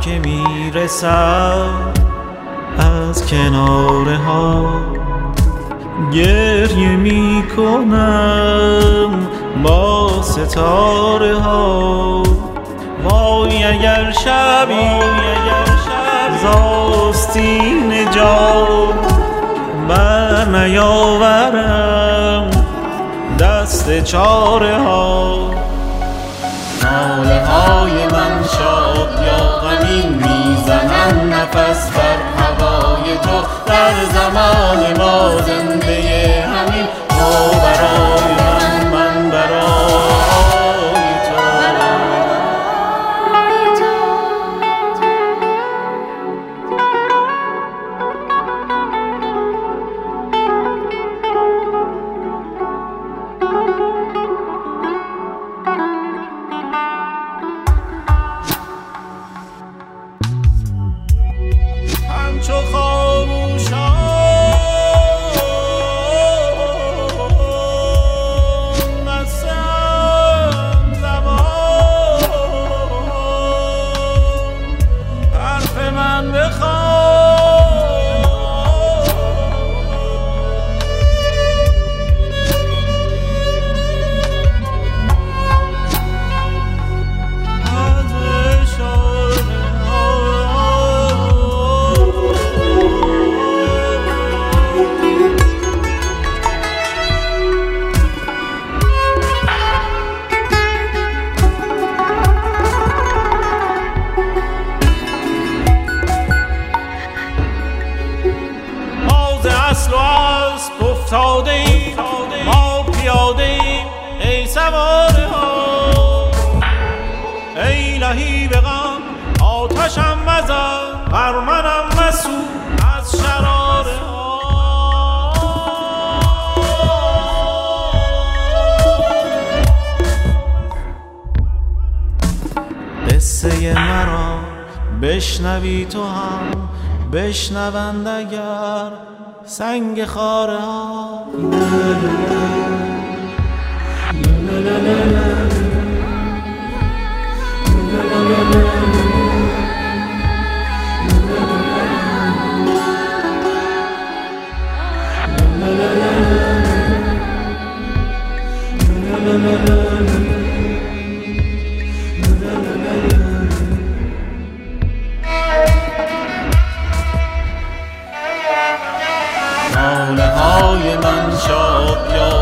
که میرسم از کناره ها، گریه میکنم با ستاره ها. وای اگر شبی ز آستین جان بر نیاورم دست چاره ها. ناله های من شاد یا غمین میزنم نفس بر هوای تو، در زمان ما زنده همین، تو برای من برای تو. همچو خاموشان بستم زبان، حرف من بخوان. از اشاره اصل و اسب افتاده ایم، ما پیاده ایم ای سواره ها. ای لهی به غم آتشم مزن، بر منم مسوز از شراره ها. قصه مرا بشنوی تو هم، بشنوند اگر سنگ خاره ها. ناله های من شاد یا